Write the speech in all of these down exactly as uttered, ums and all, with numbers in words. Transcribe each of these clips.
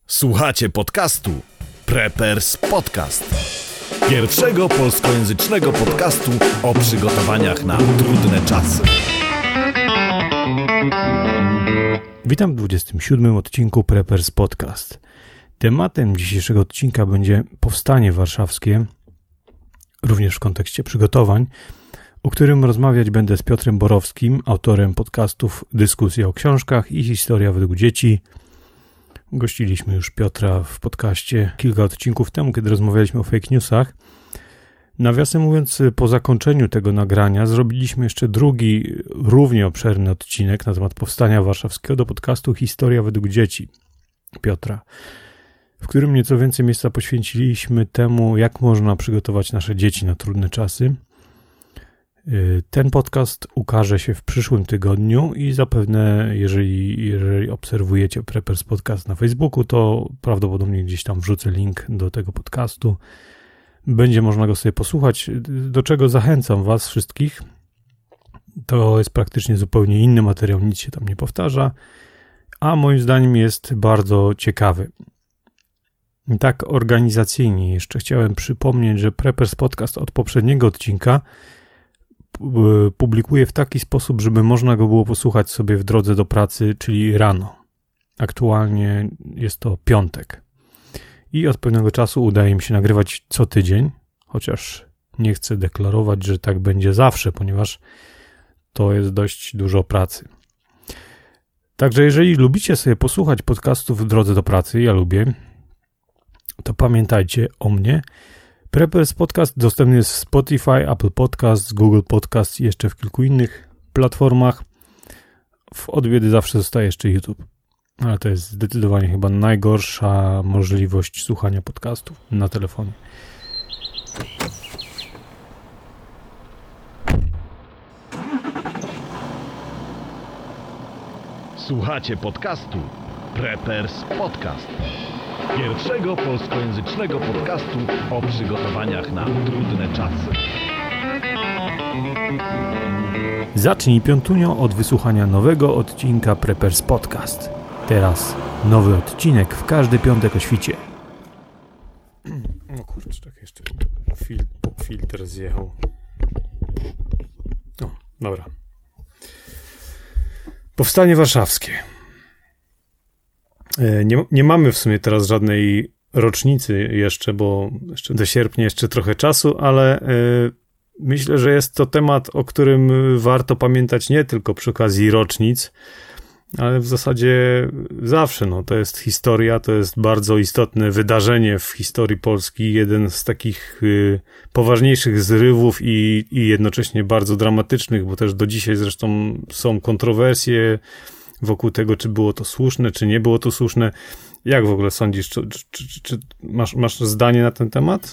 Słuchacie podcastu Preppers Podcast. Pierwszego polskojęzycznego podcastu o przygotowaniach na trudne czasy. Witam w dwudziestym siódmym odcinku Preppers Podcast. Tematem dzisiejszego odcinka będzie powstanie warszawskie, również w kontekście przygotowań, o którym rozmawiać będę z Piotrem Borowskim, autorem podcastów Dyskusja o książkach i Historia według dzieci. Gościliśmy już Piotra w podcaście kilka odcinków temu, kiedy rozmawialiśmy o fake newsach. Nawiasem mówiąc, po zakończeniu tego nagrania zrobiliśmy jeszcze drugi, równie obszerny odcinek na temat powstania warszawskiego do podcastu Historia według dzieci Piotra, w którym nieco więcej miejsca poświęciliśmy temu, jak można przygotować nasze dzieci na trudne czasy. Ten podcast ukaże się w przyszłym tygodniu i zapewne, jeżeli, jeżeli obserwujecie Preppers Podcast na Facebooku, to prawdopodobnie gdzieś tam wrzucę link do tego podcastu. Będzie można go sobie posłuchać, do czego zachęcam was wszystkich. To jest praktycznie zupełnie inny materiał, nic się tam nie powtarza, a moim zdaniem jest bardzo ciekawy. I tak organizacyjnie jeszcze chciałem przypomnieć, że Preppers Podcast od poprzedniego odcinka publikuję w taki sposób, żeby można go było posłuchać sobie w drodze do pracy, czyli rano. Aktualnie jest to piątek. I od pewnego czasu udaje mi się nagrywać co tydzień, chociaż nie chcę deklarować, że tak będzie zawsze, ponieważ to jest dość dużo pracy. Także jeżeli lubicie sobie posłuchać podcastów w drodze do pracy, ja lubię, to pamiętajcie o mnie. Preppers Podcast dostępny jest w Spotify, Apple Podcasts, Google Podcasts i jeszcze w kilku innych platformach. W odwiedzy zawsze zostaje jeszcze YouTube. Ale to jest zdecydowanie chyba najgorsza możliwość słuchania podcastów na telefonie. Słuchacie podcastu Preppers Podcast. Pierwszego polskojęzycznego podcastu o przygotowaniach na trudne czasy. Zacznij piątunio od wysłuchania nowego odcinka Preppers Podcast. Teraz nowy odcinek w każdy piątek o świcie. No kurczę, tak jeszcze fil, filtr zjechał. O, dobra. Powstanie warszawskie. Nie, nie mamy w sumie teraz żadnej rocznicy jeszcze, bo jeszcze do sierpnia jeszcze trochę czasu, ale y, myślę, że jest to temat, o którym warto pamiętać nie tylko przy okazji rocznic, ale w zasadzie zawsze. No, to jest historia, to jest bardzo istotne wydarzenie w historii Polski, jeden z takich y, poważniejszych zrywów i, i jednocześnie bardzo dramatycznych, bo też do dzisiaj zresztą są kontrowersje wokół tego, czy było to słuszne, czy nie było to słuszne. Jak w ogóle sądzisz, czy, czy, czy, czy masz, masz zdanie na ten temat?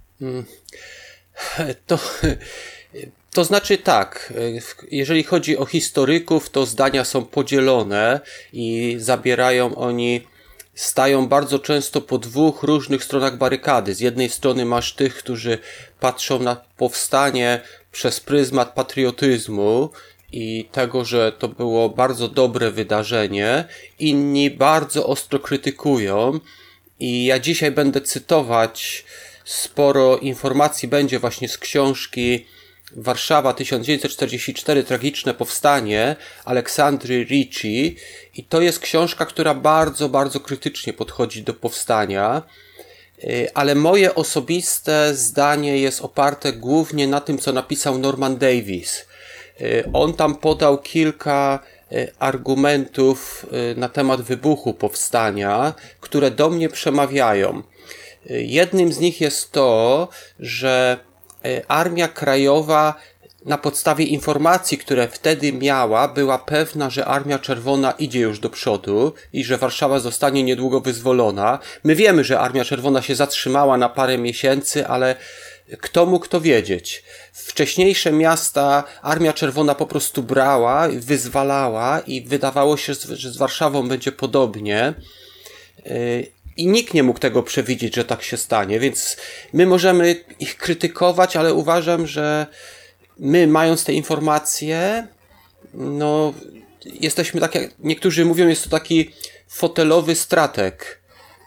To, to znaczy tak, jeżeli chodzi o historyków, to zdania są podzielone i zabierają oni, stają bardzo często po dwóch różnych stronach barykady. Z jednej strony masz tych, którzy patrzą na powstanie przez pryzmat patriotyzmu i tego, że to było bardzo dobre wydarzenie. Inni bardzo ostro krytykują i ja dzisiaj będę cytować, sporo informacji będzie właśnie z książki Warszawa tysiąc dziewięćset czterdziesty czwarty, Tragiczne powstanie Aleksandry Ricci i to jest książka, która bardzo, bardzo krytycznie podchodzi do powstania, ale moje osobiste zdanie jest oparte głównie na tym, co napisał Norman Davies. On tam podał kilka argumentów na temat wybuchu powstania, które do mnie przemawiają. Jednym z nich jest to, że Armia Krajowa na podstawie informacji, które wtedy miała, była pewna, że Armia Czerwona idzie już do przodu i że Warszawa zostanie niedługo wyzwolona. My wiemy, że Armia Czerwona się zatrzymała na parę miesięcy, ale kto mógł to wiedzieć? Wcześniejsze miasta Armia Czerwona po prostu brała, wyzwalała i wydawało się, że z Warszawą będzie podobnie. I nikt nie mógł tego przewidzieć, że tak się stanie, więc my możemy ich krytykować, ale uważam, że my, mając te informacje, no, jesteśmy tak jak niektórzy mówią, jest to taki fotelowy strateg.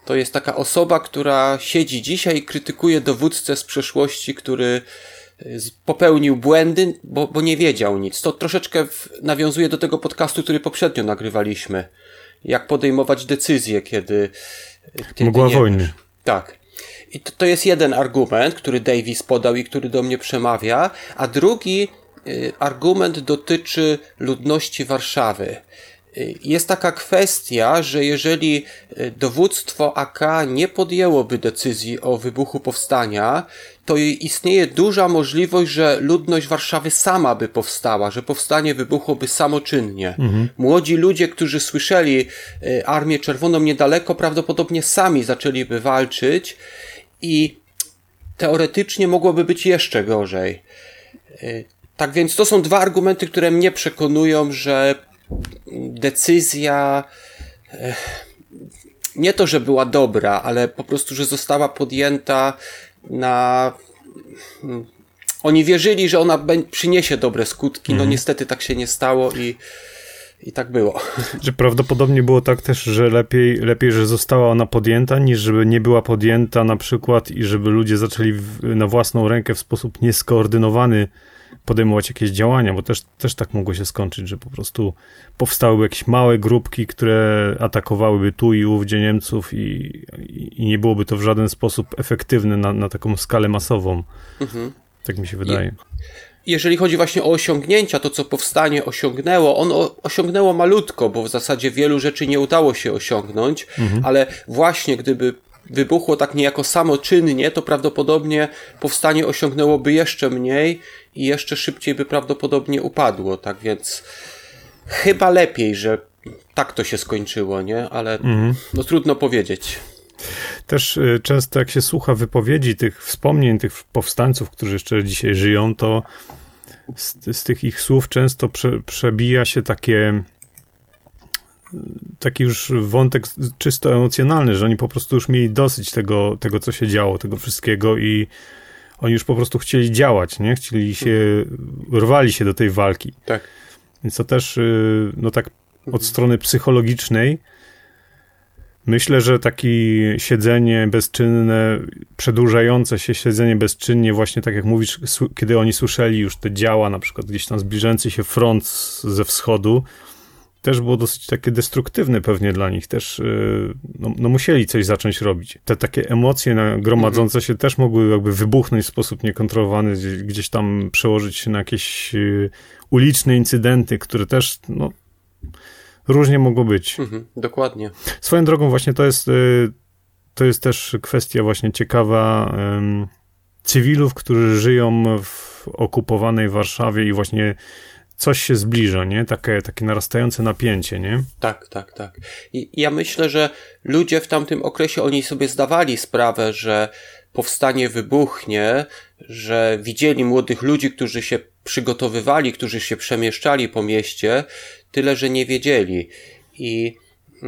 To jest taka osoba, która siedzi dzisiaj i krytykuje dowódcę z przeszłości, który popełnił błędy, bo, bo nie wiedział nic. To troszeczkę w, nawiązuje do tego podcastu, który poprzednio nagrywaliśmy. Jak podejmować decyzje, kiedy... kiedy Mgła nie wojny. wiesz. Tak. I to, to jest jeden argument, który Davis podał i który do mnie przemawia, a drugi y, argument dotyczy ludności Warszawy. Y, jest taka kwestia, że jeżeli dowództwo A K nie podjęłoby decyzji o wybuchu powstania, to istnieje duża możliwość, że ludność Warszawy sama by powstała, że powstanie wybuchłoby samoczynnie. Mhm. Młodzi ludzie, którzy słyszeli y, Armię Czerwoną niedaleko, prawdopodobnie sami zaczęliby walczyć i teoretycznie mogłoby być jeszcze gorzej. Y, tak więc to są dwa argumenty, które mnie przekonują, że decyzja y, nie to, że była dobra, ale po prostu, że została podjęta na... Oni wierzyli, że ona przyniesie dobre skutki, no niestety tak się nie stało i, i tak było. Że prawdopodobnie było tak też, że lepiej, lepiej, że została ona podjęta, niż żeby nie była podjęta na przykład i żeby ludzie zaczęli w, na własną rękę w sposób nieskoordynowany podejmować jakieś działania, bo też, też tak mogło się skończyć, że po prostu powstały jakieś małe grupki, które atakowałyby tu i ówdzie Niemców i, i, i nie byłoby to w żaden sposób efektywne na, na taką skalę masową. Mhm. Tak mi się wydaje. I jeżeli chodzi właśnie o osiągnięcia, to co powstanie osiągnęło, ono osiągnęło malutko, bo w zasadzie wielu rzeczy nie udało się osiągnąć, mhm. ale właśnie gdyby wybuchło tak niejako samoczynnie, to prawdopodobnie powstanie osiągnęłoby jeszcze mniej i jeszcze szybciej by prawdopodobnie upadło. Tak więc chyba lepiej, że tak to się skończyło, nie? Ale mhm. no trudno powiedzieć. Też y, często jak się słucha wypowiedzi tych wspomnień, tych powstańców, którzy jeszcze dzisiaj żyją, to z, z tych ich słów często prze, przebija się takie taki już wątek czysto emocjonalny, że oni po prostu już mieli dosyć tego, tego co się działo, tego wszystkiego i oni już po prostu chcieli działać, nie? Chcieli się, rwali się do tej walki. Tak. Więc to też, no tak od strony psychologicznej myślę, że takie siedzenie bezczynne, przedłużające się siedzenie bezczynnie, właśnie tak jak mówisz, kiedy oni słyszeli już te działa, na przykład gdzieś tam zbliżający się front ze wschodu, też było dosyć takie destruktywne pewnie dla nich. Też no, no musieli coś zacząć robić. Te takie emocje nagromadzące się też mogły jakby wybuchnąć w sposób niekontrolowany, gdzieś tam przełożyć się na jakieś uliczne incydenty, które też no, różnie mogło być. Mhm, dokładnie. Swoją drogą właśnie to jest to jest też kwestia właśnie ciekawa um, cywilów, którzy żyją w okupowanej Warszawie i właśnie coś się zbliża, nie? Takie, takie narastające napięcie, nie? Tak, tak, tak. I ja myślę, że ludzie w tamtym okresie, oni sobie zdawali sprawę, że powstanie wybuchnie, że widzieli młodych ludzi, którzy się przygotowywali, którzy się przemieszczali po mieście, tyle, że nie wiedzieli. I,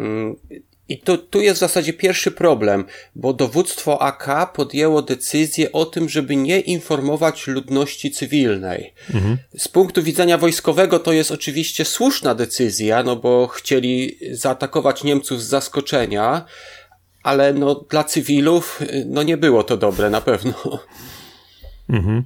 i to, tu jest w zasadzie pierwszy problem, bo dowództwo A K podjęło decyzję o tym, żeby nie informować ludności cywilnej. Mhm. Z punktu widzenia wojskowego to jest oczywiście słuszna decyzja, no bo chcieli zaatakować Niemców z zaskoczenia, ale no dla cywilów no nie było to dobre na pewno. Mhm.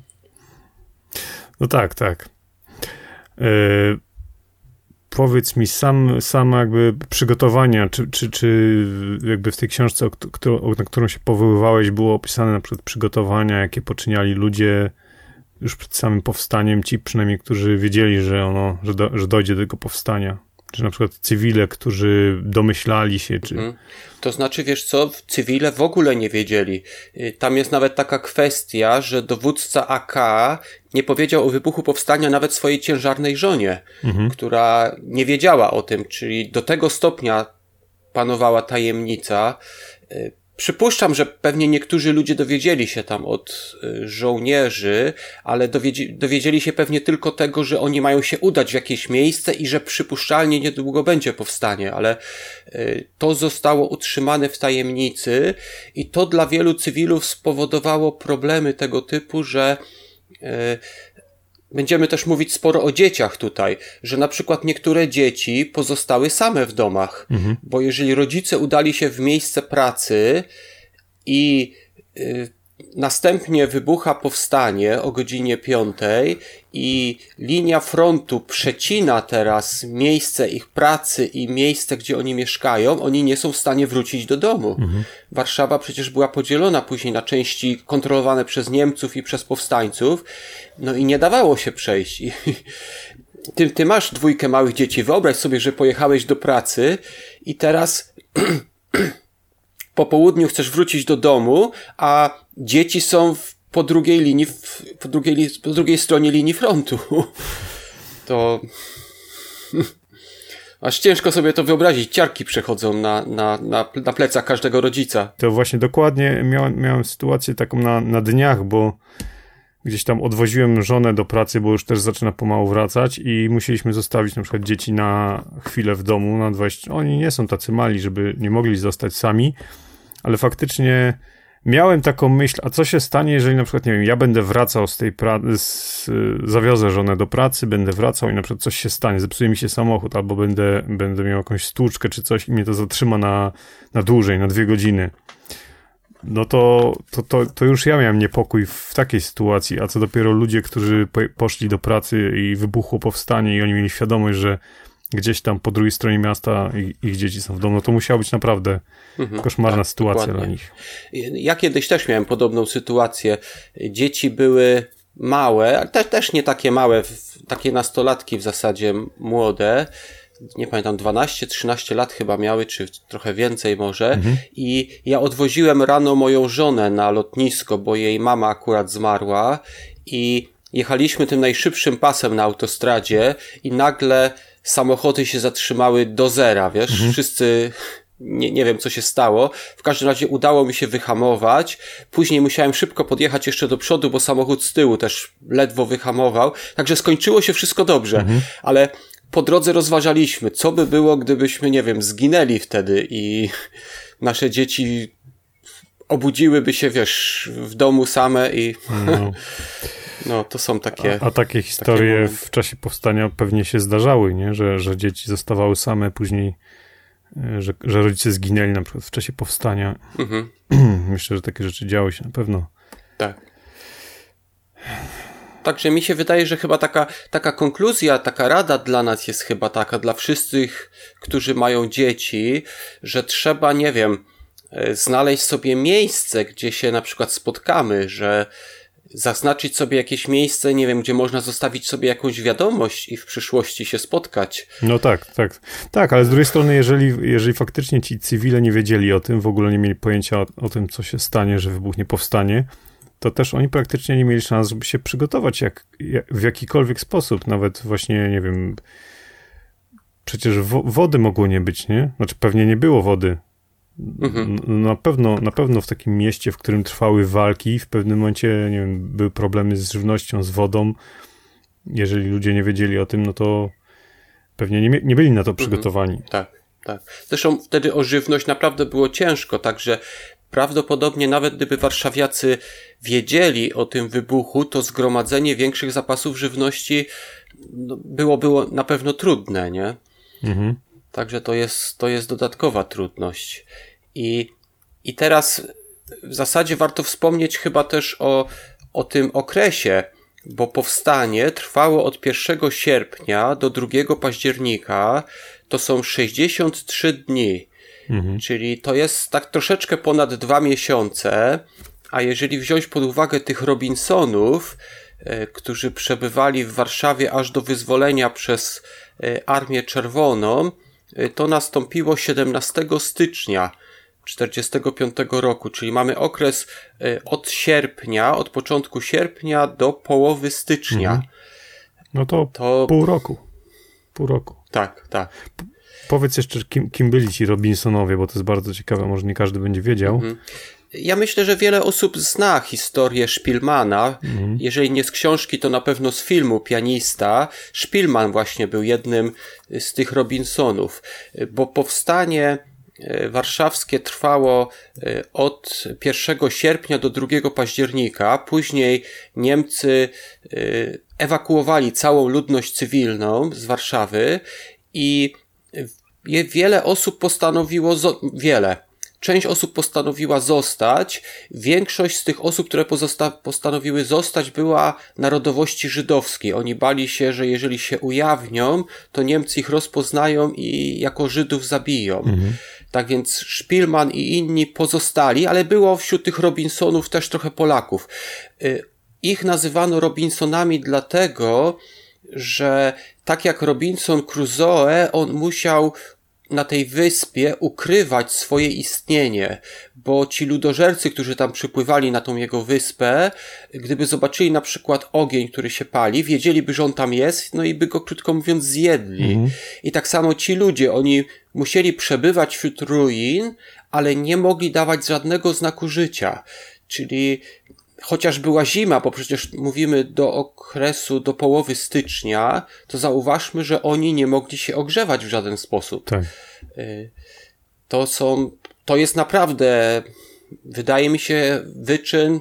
No tak, tak. Yy... Powiedz mi, sam, sam jakby przygotowania, czy, czy, czy jakby w tej książce, o, którą, na którą się powoływałeś, było opisane na przykład przygotowania, jakie poczyniali ludzie już przed samym powstaniem, ci przynajmniej, którzy wiedzieli, że ono, że, do, że dojdzie do tego powstania. Czy na przykład cywile, którzy domyślali się, czy... Mhm. To znaczy, wiesz co, cywile w ogóle nie wiedzieli. Tam jest nawet taka kwestia, że dowódca A K nie powiedział o wybuchu powstania nawet swojej ciężarnej żonie, mhm. która nie wiedziała o tym, czyli do tego stopnia panowała tajemnica. Przypuszczam, że pewnie niektórzy ludzie dowiedzieli się tam od żołnierzy, ale dowiedzi, dowiedzieli się pewnie tylko tego, że oni mają się udać w jakieś miejsce i że przypuszczalnie niedługo będzie powstanie, ale to zostało utrzymane w tajemnicy i to dla wielu cywilów spowodowało problemy tego typu, że będziemy też mówić sporo o dzieciach tutaj, że na przykład niektóre dzieci pozostały same w domach, mhm. bo jeżeli rodzice udali się w miejsce pracy i y, następnie wybucha powstanie o godzinie piątej i linia frontu przecina teraz miejsce ich pracy i miejsce, gdzie oni mieszkają, oni nie są w stanie wrócić do domu. Mhm. Warszawa przecież była podzielona później na części kontrolowane przez Niemców i przez powstańców, no i nie dawało się przejść. I ty, ty masz dwójkę małych dzieci, wyobraź sobie, że pojechałeś do pracy i teraz po południu chcesz wrócić do domu, a dzieci są w, po drugiej linii, w, po, drugiej, po drugiej stronie linii frontu. To aż ciężko sobie to wyobrazić. Ciarki przechodzą na, na, na, na plecach każdego rodzica. To właśnie dokładnie miałem, miałem sytuację taką na, na dniach, bo gdzieś tam odwoziłem żonę do pracy, bo już też zaczyna pomału wracać i musieliśmy zostawić na przykład dzieci na chwilę w domu, na dwadzieścia. Oni nie są tacy mali, żeby nie mogli zostać sami, ale faktycznie miałem taką myśl, a co się stanie, jeżeli na przykład, nie wiem, ja będę wracał z tej pracy, zawiozę żonę do pracy, będę wracał i na przykład coś się stanie, zepsuje mi się samochód, albo będę, będę miał jakąś stłuczkę czy coś i mnie to zatrzyma na, na dłużej, na dwie godziny. No to, to, to, to już ja miałem niepokój w takiej sytuacji, a co dopiero ludzie, którzy po, poszli do pracy i wybuchło powstanie i oni mieli świadomość, że gdzieś tam po drugiej stronie miasta ich, ich dzieci są w domu, no to musiała być naprawdę mhm, koszmarna tak, sytuacja dokładnie. Dla nich. Ja kiedyś też miałem podobną sytuację. Dzieci były małe, ale też, też nie takie małe, takie nastolatki w zasadzie młode, nie pamiętam, dwanaście trzynaście lat chyba miały, czy trochę więcej może. Mhm. I ja odwoziłem rano moją żonę na lotnisko, bo jej mama akurat zmarła i jechaliśmy tym najszybszym pasem na autostradzie i nagle samochody się zatrzymały do zera, wiesz? Mhm. Wszyscy... Nie, nie wiem, co się stało. W każdym razie udało mi się wyhamować. Później musiałem szybko podjechać jeszcze do przodu, bo samochód z tyłu też ledwo wyhamował. Także skończyło się wszystko dobrze. Mhm. Ale po drodze rozważaliśmy, co by było, gdybyśmy, nie wiem, zginęli wtedy i nasze dzieci obudziłyby się, wiesz, w domu same i... No. No, to są takie... A, a takie historie takie w czasie powstania pewnie się zdarzały, nie? Że, że dzieci zostawały same później... Że, że rodzice zginęli na przykład w czasie powstania. Mhm. Myślę, że takie rzeczy działy się na pewno. Tak. Także mi się wydaje, że chyba taka, taka konkluzja, taka rada dla nas jest chyba taka, dla wszystkich, którzy mają dzieci, że trzeba, nie wiem, znaleźć sobie miejsce, gdzie się na przykład spotkamy, że zaznaczyć sobie jakieś miejsce, nie wiem, gdzie można zostawić sobie jakąś wiadomość i w przyszłości się spotkać. No tak, tak. Tak, ale z drugiej strony, jeżeli, jeżeli faktycznie ci cywile nie wiedzieli o tym, w ogóle nie mieli pojęcia o, o tym, co się stanie, że wybuchnie powstanie, to też oni praktycznie nie mieli szans, żeby się przygotować jak, jak, w jakikolwiek sposób. Nawet właśnie, nie wiem, przecież wo, wody mogło nie być, nie? Znaczy pewnie nie było wody. Mhm. Na pewno, na pewno w takim mieście, w którym trwały walki, w pewnym momencie, nie wiem, były problemy z żywnością, z wodą. Jeżeli ludzie nie wiedzieli o tym, no to pewnie nie, nie byli na to przygotowani. Mhm. Tak, tak. Zresztą wtedy o żywność naprawdę było ciężko, także prawdopodobnie nawet gdyby warszawiacy wiedzieli o tym wybuchu, to zgromadzenie większych zapasów żywności no, było, było na pewno trudne, nie? Mhm. Także to jest, to jest dodatkowa trudność. I, i teraz w zasadzie warto wspomnieć chyba też o, o tym okresie, bo powstanie trwało od pierwszego sierpnia do drugiego października. To są sześćdziesiąt trzy dni. Mhm. Czyli to jest tak troszeczkę ponad dwa miesiące. A jeżeli wziąć pod uwagę tych Robinsonów, e, którzy przebywali w Warszawie aż do wyzwolenia przez e, Armię Czerwoną, to nastąpiło siedemnastego stycznia czterdziestego piątego roku, czyli mamy okres od sierpnia, od początku sierpnia do połowy stycznia. Mhm. No to, to pół roku. Pół roku. Tak, tak. P- powiedz jeszcze, kim, kim byli ci Robinsonowie, bo to jest bardzo ciekawe, może nie każdy będzie wiedział. Mhm. Ja myślę, że wiele osób zna historię Szpilmana. Mhm. Jeżeli nie z książki, to na pewno z filmu Pianista. Szpilman właśnie był jednym z tych Robinsonów, bo powstanie warszawskie trwało od pierwszego sierpnia do drugiego października. Później Niemcy ewakuowali całą ludność cywilną z Warszawy i wiele osób postanowiło, wiele, część osób postanowiła zostać. Większość z tych osób, które pozosta- postanowiły zostać, była narodowości żydowskiej. Oni bali się, że jeżeli się ujawnią, to Niemcy ich rozpoznają i jako Żydów zabiją. Mhm. Tak więc Szpilman i inni pozostali, ale było wśród tych Robinsonów też trochę Polaków. Ich nazywano Robinsonami dlatego, że tak jak Robinson Crusoe, on musiał na tej wyspie ukrywać swoje istnienie, bo ci ludożercy, którzy tam przypływali na tą jego wyspę, gdyby zobaczyli na przykład ogień, który się pali, wiedzieliby, że on tam jest, no i by go, krótko mówiąc, zjedli. Mhm. I tak samo ci ludzie, oni musieli przebywać wśród ruin, ale nie mogli dawać żadnego znaku życia. Czyli chociaż była zima, bo przecież mówimy do okresu, do połowy stycznia, to zauważmy, że oni nie mogli się ogrzewać w żaden sposób. Tak. To są, to jest naprawdę, wydaje mi się, wyczyn.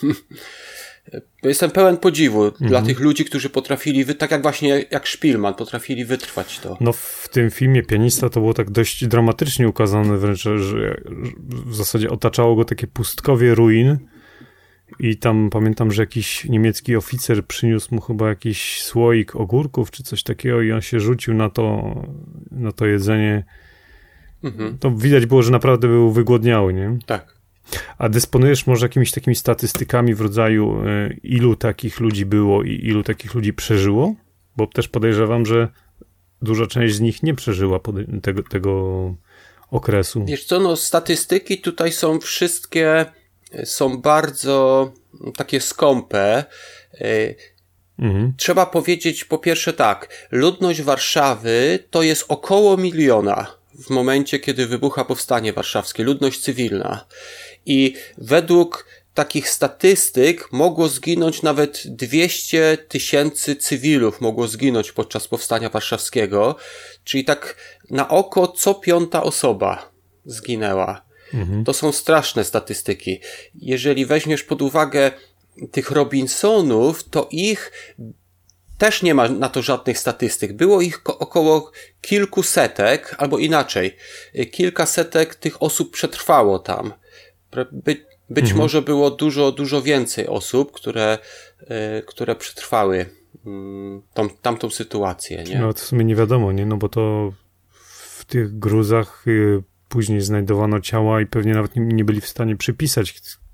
Jestem pełen podziwu mhm. dla tych ludzi, którzy potrafili, tak jak właśnie jak Szpilman, potrafili wytrwać to. No w tym filmie Pianista to było tak dość dramatycznie ukazane wręcz, że w zasadzie otaczało go takie pustkowie ruin. I tam pamiętam, że jakiś niemiecki oficer przyniósł mu chyba jakiś słoik ogórków czy coś takiego i on się rzucił na to, na to jedzenie. Mhm. To widać było, że naprawdę był wygłodniały, nie? Tak. A dysponujesz może jakimiś takimi statystykami w rodzaju ilu takich ludzi było i ilu takich ludzi przeżyło? Bo też podejrzewam, że duża część z nich nie przeżyła tego, tego okresu. Wiesz co, no statystyki tutaj są wszystkie... są bardzo takie skąpe. Mhm. Trzeba powiedzieć po pierwsze tak, ludność Warszawy to jest około miliona w momencie, kiedy wybucha powstanie warszawskie, ludność cywilna. I według takich statystyk mogło zginąć nawet dwieście tysięcy cywilów mogło zginąć podczas powstania warszawskiego, czyli tak na oko co piąta osoba zginęła. Mhm. To są straszne statystyki. Jeżeli weźmiesz pod uwagę tych Robinsonów, to ich też nie ma na to żadnych statystyk. Było ich około kilku setek, albo inaczej, kilka setek tych osób przetrwało tam. By, być mhm. może było dużo, dużo więcej osób, które, które przetrwały tą, tamtą sytuację. Nie? No to w sumie nie wiadomo, nie? No bo to w tych gruzach później znajdowano ciała i pewnie nawet nie, nie byli w stanie przypisać.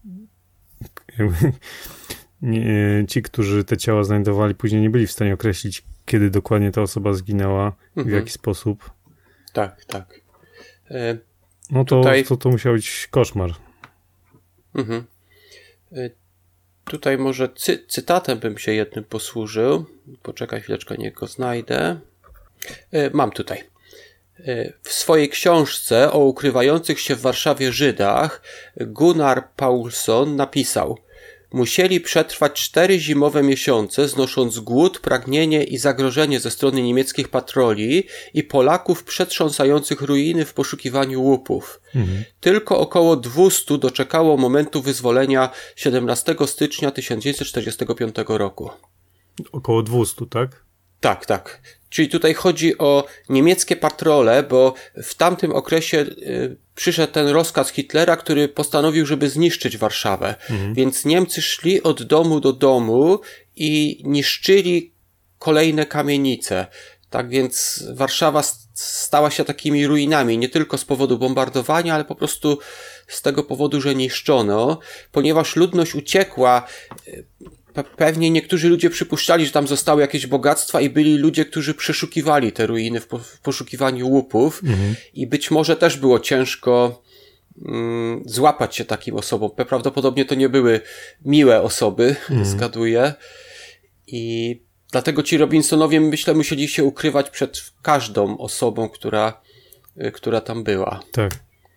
Nie, ci, którzy te ciała znajdowali, później nie byli w stanie określić, kiedy dokładnie ta osoba zginęła, mhm. w jaki sposób. Tak, tak. E, no to, tutaj... to to musiał być koszmar. Mhm. E, tutaj może cy- cytatem bym się jednym posłużył. Poczekaj chwileczkę, niech go znajdę. E, mam tutaj. W swojej książce o ukrywających się w Warszawie Żydach Gunnar Paulson napisał: musieli przetrwać cztery zimowe miesiące, znosząc głód, pragnienie i zagrożenie ze strony niemieckich patroli i Polaków przetrząsających ruiny w poszukiwaniu łupów. Mhm. Tylko około dwieście doczekało momentu wyzwolenia siedemnastego stycznia tysiąc dziewięćset czterdziestego piątego roku. Około dwieście, tak? Tak, tak. Czyli tutaj chodzi o niemieckie patrole, bo w tamtym okresie y, przyszedł ten rozkaz Hitlera, który postanowił, żeby zniszczyć Warszawę. Mhm. Więc Niemcy szli od domu do domu i niszczyli kolejne kamienice. Tak więc Warszawa stała się takimi ruinami, nie tylko z powodu bombardowania, ale po prostu z tego powodu, że niszczono. Ponieważ ludność uciekła, pewnie niektórzy ludzie przypuszczali, że tam zostały jakieś bogactwa i byli ludzie, którzy przeszukiwali te ruiny w, po, w poszukiwaniu łupów mhm. i być może też było ciężko mm, złapać się takim osobom. Prawdopodobnie to nie były miłe osoby, mhm. zgaduję. I dlatego ci Robinsonowie, myślę, musieli się ukrywać przed każdą osobą, która, która tam była. Tak.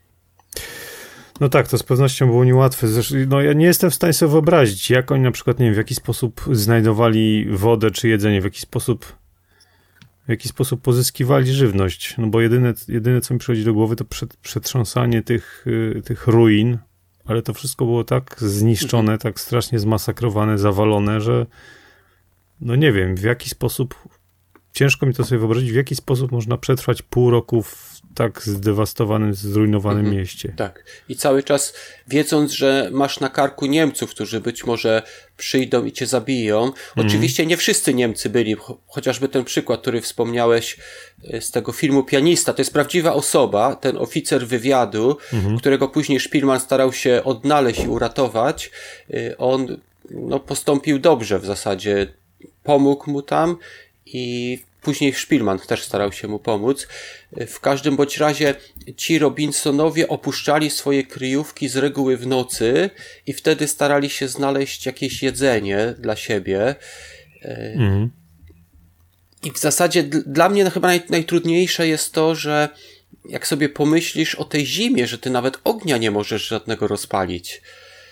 No tak, to z pewnością było niełatwe. Zresztą, no ja nie jestem w stanie sobie wyobrazić, jak oni na przykład, nie wiem, w jaki sposób znajdowali wodę czy jedzenie, w jaki sposób w jaki sposób pozyskiwali żywność. No bo jedyne, jedyne co mi przychodzi do głowy, to przed, przetrząsanie tych, y, tych ruin, ale to wszystko było tak zniszczone, mhm. tak strasznie zmasakrowane, zawalone, że no nie wiem, w jaki sposób, ciężko mi to sobie wyobrazić, w jaki sposób można przetrwać pół roku w tak zdewastowanym, zrujnowanym mhm. mieście. Tak. I cały czas wiedząc, że masz na karku Niemców, którzy być może przyjdą i cię zabiją. Mhm. Oczywiście nie wszyscy Niemcy byli, chociażby ten przykład, który wspomniałeś z tego filmu Pianista, to jest prawdziwa osoba, ten oficer wywiadu, mhm. którego później Szpilman starał się odnaleźć i uratować. On no, postąpił dobrze w zasadzie. Pomógł mu tam i później Szpilman też starał się mu pomóc. W każdym bądź razie ci Robinsonowie opuszczali swoje kryjówki z reguły w nocy i wtedy starali się znaleźć jakieś jedzenie dla siebie. Mhm. I w zasadzie d- dla mnie chyba naj- najtrudniejsze jest to, że jak sobie pomyślisz o tej zimie, że ty nawet ognia nie możesz żadnego rozpalić.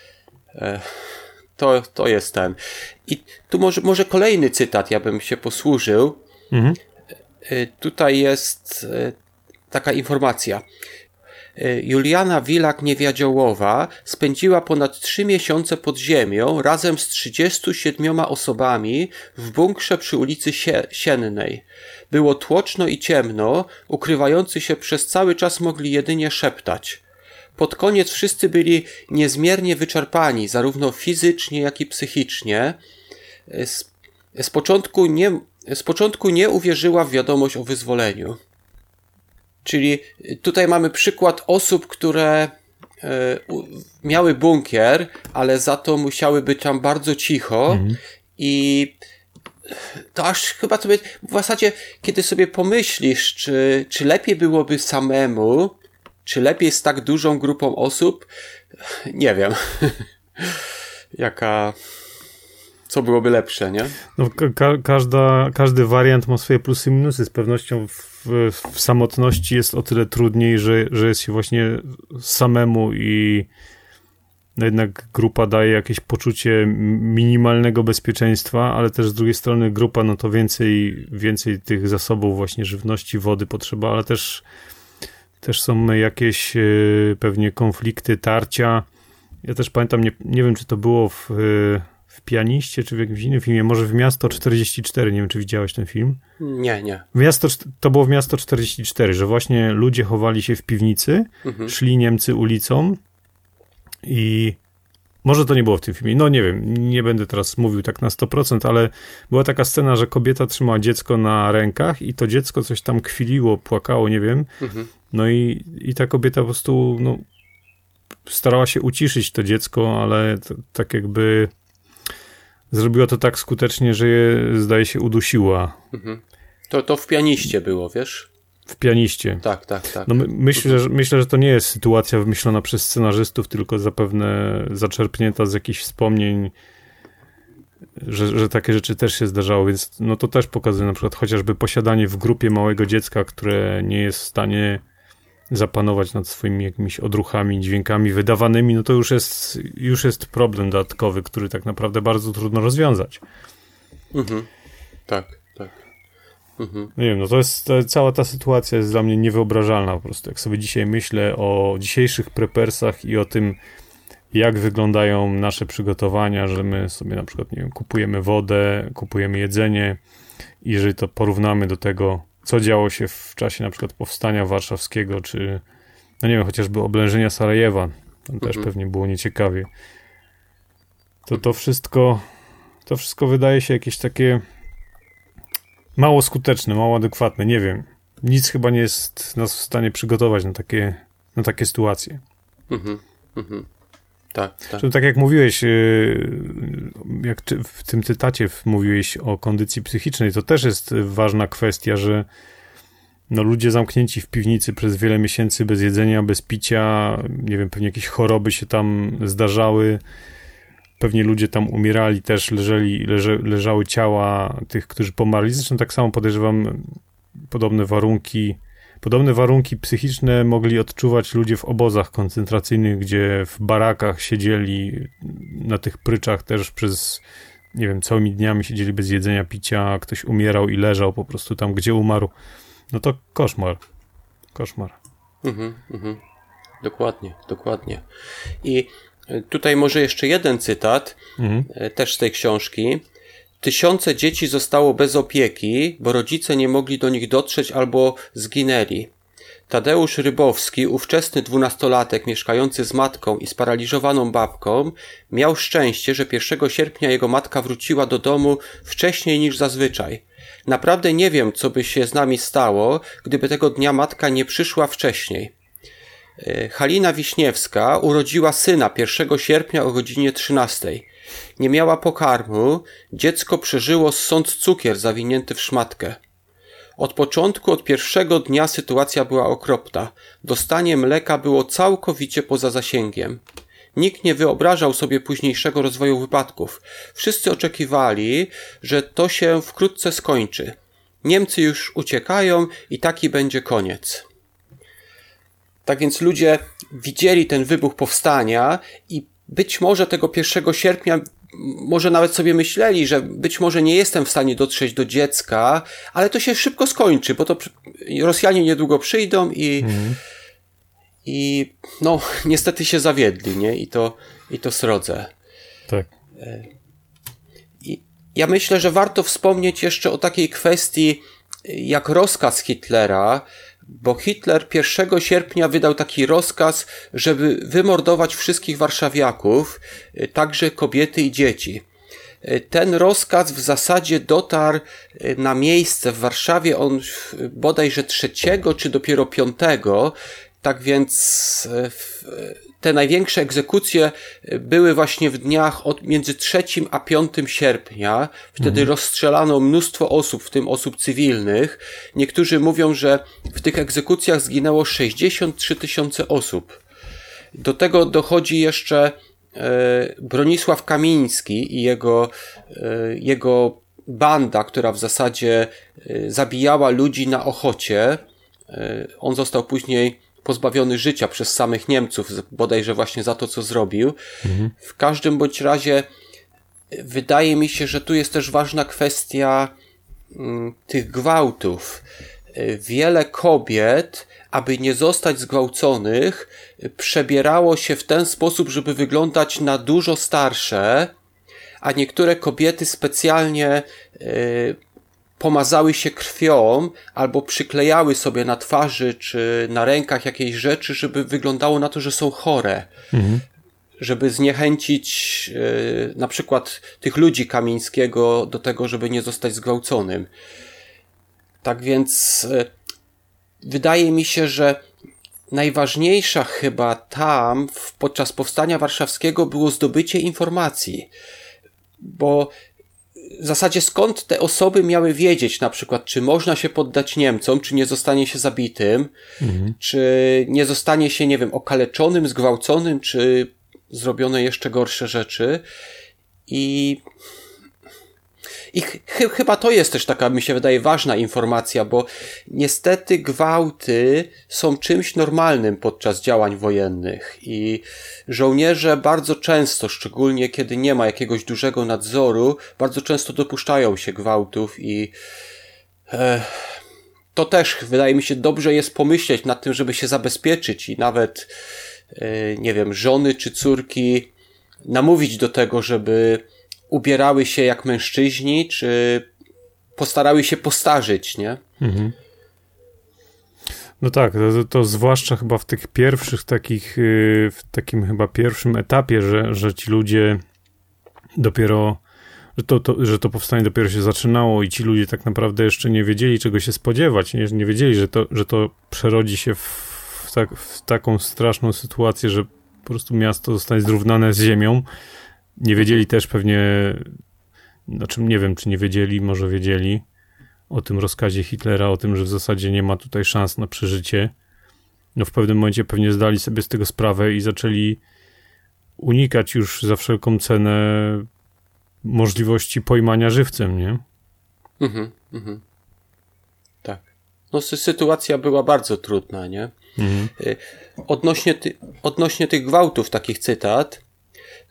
To, to jest ten. I tu może, może kolejny cytat, ja bym się posłużył. Mhm. Tutaj jest taka informacja. Juliana Wilak-Niewiadziołowa spędziła ponad trzy miesiące pod ziemią razem z trzydziestoma siedmioma osobami w bunkrze przy ulicy Sie- Siennej. Było tłoczno i ciemno, ukrywający się przez cały czas mogli jedynie szeptać. Pod koniec wszyscy byli niezmiernie wyczerpani, zarówno fizycznie, jak i psychicznie. Z, z, początku nie, z początku nie uwierzyła w wiadomość o wyzwoleniu. Czyli tutaj mamy przykład osób, które y, miały bunkier, ale za to musiały być tam bardzo cicho mhm. i to aż chyba sobie, w zasadzie, kiedy sobie pomyślisz, czy, czy lepiej byłoby samemu, czy lepiej z tak dużą grupą osób? Nie wiem. Jaka... Co byłoby lepsze, nie? No, ka- każda, każdy wariant ma swoje plusy i minusy. Z pewnością w, w samotności jest o tyle trudniej, że, że jest się właśnie samemu i no jednak grupa daje jakieś poczucie minimalnego bezpieczeństwa, ale też z drugiej strony grupa, no to więcej, więcej tych zasobów właśnie żywności, wody potrzeba, ale też Też są jakieś y, pewnie konflikty, tarcia. Ja też pamiętam, nie, nie wiem, czy to było w, y, w Pianiście, czy w jakimś innym filmie, może w Miasto czterdzieści cztery, nie wiem, czy widziałeś ten film? Nie, nie. Miasto, to było w Miasto czterdzieści cztery, że właśnie ludzie chowali się w piwnicy, mhm. szli Niemcy ulicą i może to nie było w tym filmie, no nie wiem, nie będę teraz mówił tak na sto procent, ale była taka scena, że kobieta trzymała dziecko na rękach i to dziecko coś tam kwiliło, płakało, nie wiem, mhm. no i, i ta kobieta po prostu no, starała się uciszyć to dziecko, ale to, tak jakby zrobiła to tak skutecznie, że je, zdaje się, udusiła. Mhm. To, to w Pianiście było, wiesz? W Pianiście. Tak, tak, tak. No my, myślę, że, myślę, że to nie jest sytuacja wymyślona przez scenarzystów, tylko zapewne zaczerpnięta z jakichś wspomnień, że, że takie rzeczy też się zdarzało, więc no to też pokazuje na przykład chociażby posiadanie w grupie małego dziecka, które nie jest w stanie zapanować nad swoimi jakimiś odruchami, dźwiękami wydawanymi, no to już jest, już jest problem dodatkowy, który tak naprawdę bardzo trudno rozwiązać. Mhm. Tak, tak. Mhm. No nie wiem, no to jest, to, cała ta sytuacja jest dla mnie niewyobrażalna po prostu. Jak sobie dzisiaj myślę o dzisiejszych prepersach i o tym, jak wyglądają nasze przygotowania, że my sobie na przykład, nie wiem, kupujemy wodę, kupujemy jedzenie i jeżeli to porównamy do tego, co działo się w czasie na przykład powstania warszawskiego, czy no nie wiem, chociażby oblężenia Sarajewa, tam mhm. też pewnie było nieciekawie, to to wszystko to wszystko wydaje się jakieś takie mało skuteczne, mało adekwatne, nie wiem. Nic chyba nie jest nas w stanie przygotować na takie, na takie sytuacje. Mhm, mhm. Tak, tak. Zresztą tak jak mówiłeś, jak w tym cytacie mówiłeś o kondycji psychicznej, to też jest ważna kwestia, że no ludzie zamknięci w piwnicy przez wiele miesięcy bez jedzenia, bez picia, nie wiem, pewnie jakieś choroby się tam zdarzały, pewnie ludzie tam umierali też, leżeli, leże, leżały ciała tych, którzy pomarli. Zresztą tak samo podejrzewam, podobne warunki, podobne warunki psychiczne mogli odczuwać ludzie w obozach koncentracyjnych, gdzie w barakach siedzieli na tych pryczach też przez nie wiem, całymi dniami siedzieli bez jedzenia, picia, ktoś umierał i leżał po prostu tam, gdzie umarł. No to koszmar. Koszmar. Mhm, mhm. Dokładnie, dokładnie. I tutaj może jeszcze jeden cytat, mhm. też z tej książki. Tysiące dzieci zostało bez opieki, bo rodzice nie mogli do nich dotrzeć albo zginęli. Tadeusz Rybowski, ówczesny dwunastolatek mieszkający z matką i sparaliżowaną babką, miał szczęście, że pierwszego sierpnia jego matka wróciła do domu wcześniej niż zazwyczaj. Naprawdę nie wiem, co by się z nami stało, gdyby tego dnia matka nie przyszła wcześniej. Halina Wiśniewska urodziła syna pierwszego sierpnia o godzinie trzynastej. Nie miała pokarmu, dziecko przeżyło ssąd cukier zawinięty w szmatkę. Od początku, od pierwszego dnia sytuacja była okropna. Dostanie mleka było całkowicie poza zasięgiem. Nikt nie wyobrażał sobie późniejszego rozwoju wypadków. Wszyscy oczekiwali, że to się wkrótce skończy. Niemcy już uciekają i taki będzie koniec. Tak więc ludzie widzieli ten wybuch powstania i być może tego pierwszego sierpnia może nawet sobie myśleli, że być może nie jestem w stanie dotrzeć do dziecka, ale to się szybko skończy, bo to Rosjanie niedługo przyjdą i, mhm. i no niestety się zawiedli, nie? I to, i to srodze. Tak. I ja myślę, że warto wspomnieć jeszcze o takiej kwestii jak rozkaz Hitlera, bo Hitler pierwszego sierpnia wydał taki rozkaz, żeby wymordować wszystkich warszawiaków, także kobiety i dzieci. Ten rozkaz w zasadzie dotarł na miejsce w Warszawie, on bodajże trzeciego czy dopiero piątego, tak więc te największe egzekucje były właśnie w dniach od między trzecim a piątym sierpnia. Wtedy mhm. rozstrzelano mnóstwo osób, w tym osób cywilnych. Niektórzy mówią, że w tych egzekucjach zginęło sześćdziesiąt trzy tysiące osób. Do tego dochodzi jeszcze e, Bronisław Kamiński i jego, e, jego banda, która w zasadzie e, zabijała ludzi na Ochocie. E, on został później pozbawiony życia przez samych Niemców, bodajże właśnie za to, co zrobił. Mhm. W każdym bądź razie wydaje mi się, że tu jest też ważna kwestia m, tych gwałtów. Wiele kobiet, aby nie zostać zgwałconych, przebierało się w ten sposób, żeby wyglądać na dużo starsze, a niektóre kobiety specjalnie y, pomazały się krwią albo przyklejały sobie na twarzy czy na rękach jakieś rzeczy, żeby wyglądało na to, że są chore. Mhm. Żeby zniechęcić yy, na przykład tych ludzi Kamińskiego do tego, żeby nie zostać zgwałconym. Tak więc yy, wydaje mi się, że najważniejsza chyba tam w, podczas Powstania Warszawskiego było zdobycie informacji. Bo w zasadzie skąd te osoby miały wiedzieć na przykład, czy można się poddać Niemcom, czy nie zostanie się zabitym, mhm. czy nie zostanie się, nie wiem, okaleczonym, zgwałconym, czy zrobione jeszcze gorsze rzeczy. I, i ch- chyba to jest też taka, mi się wydaje, ważna informacja, bo niestety gwałty są czymś normalnym podczas działań wojennych i żołnierze bardzo często, szczególnie kiedy nie ma jakiegoś dużego nadzoru, bardzo często dopuszczają się gwałtów i e, to też, wydaje mi się, dobrze jest pomyśleć nad tym, żeby się zabezpieczyć i nawet, e, nie wiem, żony czy córki namówić do tego, żeby ubierały się jak mężczyźni, czy postarały się postarzyć, nie? Mhm. No tak, to, to zwłaszcza chyba w tych pierwszych takich, w takim chyba pierwszym etapie, że, że ci ludzie dopiero, że to, to, że to powstanie dopiero się zaczynało i ci ludzie tak naprawdę jeszcze nie wiedzieli, czego się spodziewać, nie, nie wiedzieli, że to, że to przerodzi się w, w, tak, w taką straszną sytuację, że po prostu miasto zostanie zrównane z ziemią. Nie wiedzieli też pewnie, znaczy nie wiem, czy nie wiedzieli, może wiedzieli o tym rozkazie Hitlera, o tym, że w zasadzie nie ma tutaj szans na przeżycie. No w pewnym momencie pewnie zdali sobie z tego sprawę i zaczęli unikać już za wszelką cenę możliwości pojmania żywcem, nie? Mhm, mhm. Tak. No sytuacja była bardzo trudna, nie? Mhm. Odnośnie, ty, odnośnie tych gwałtów, takich cytat.